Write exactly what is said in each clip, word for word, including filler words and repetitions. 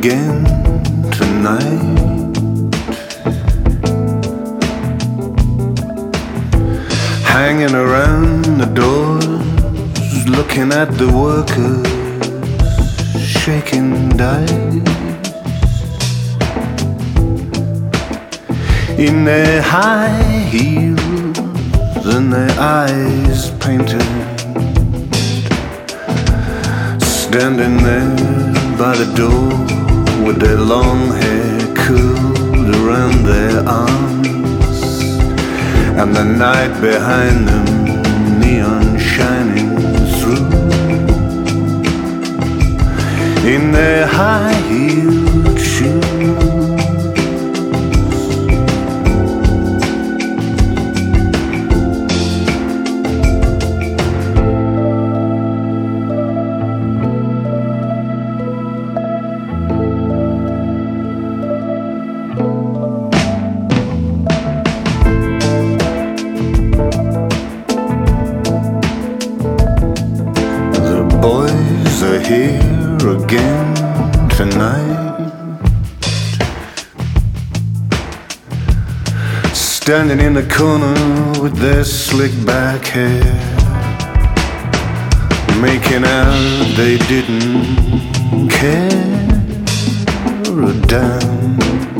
again tonight. Hanging around the doors, looking at the workers shaking dice in their high heels and their eyes painted, standing there by the door with their long hair curled around their arms, and the night behind them, neon shining through, in their high-heeled shoes. Boys are here again tonight, standing in the corner with their slick back hair, making out they didn't care a damn,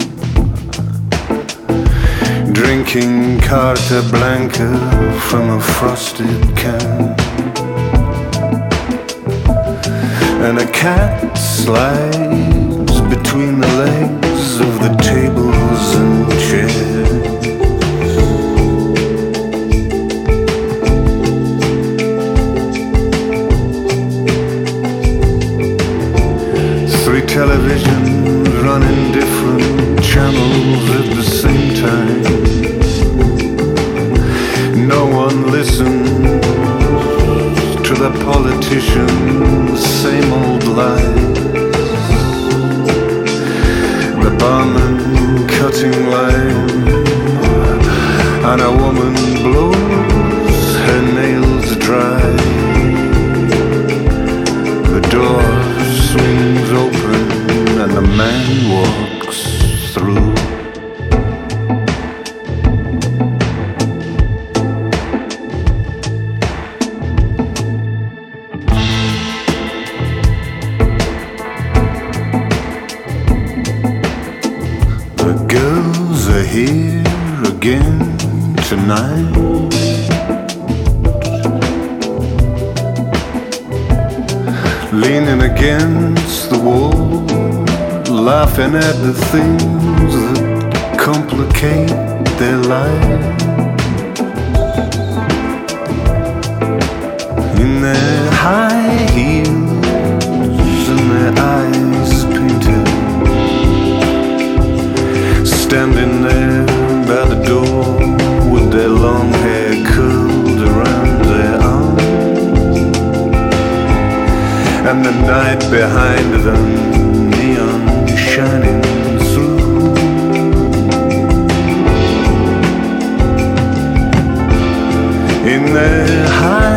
drinking Carta Blanca from a frosted can. And a cat slides between the legs of the tables and chairs. Three televisions running different channels at the same time. No one listens to the politicians' same old lies. The barman cutting lime, and a woman blows her nails dry. The door swings open and the man walks through. Girls are here again tonight, leaning against the wall, laughing at the things that complicate their lives. In their high heels and their eyes painted, standing there by the door with their long hair curled around their arms, and the night behind them, neon shining through, in their high